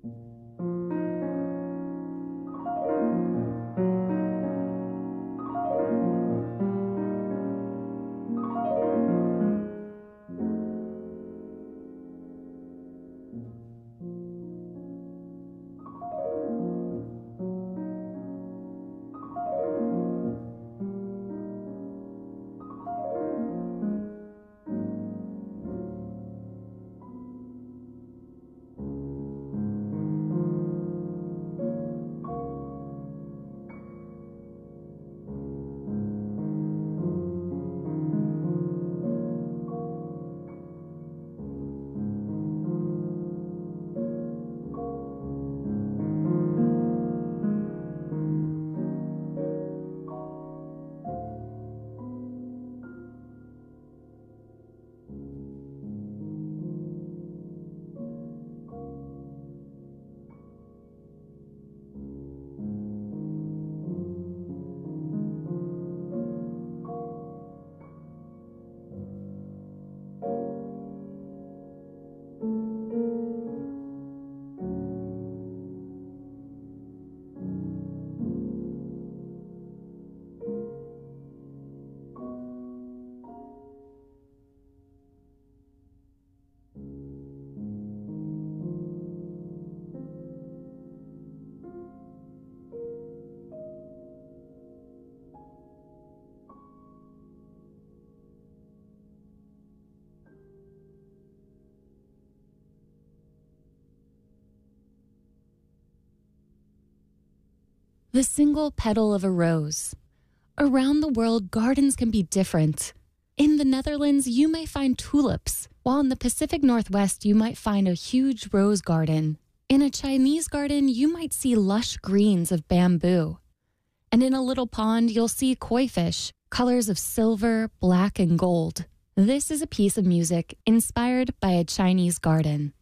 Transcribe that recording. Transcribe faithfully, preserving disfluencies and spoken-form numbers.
The single petal of a rose. Around the world, gardens can be different. In the Netherlands, you may find tulips, while in the Pacific Northwest, you might find a huge rose garden. In a Chinese garden, you might see lush greens of bamboo. And in a little pond, you'll see koi fish, colors of silver, black, and gold. This is a piece of music inspired by a Chinese garden.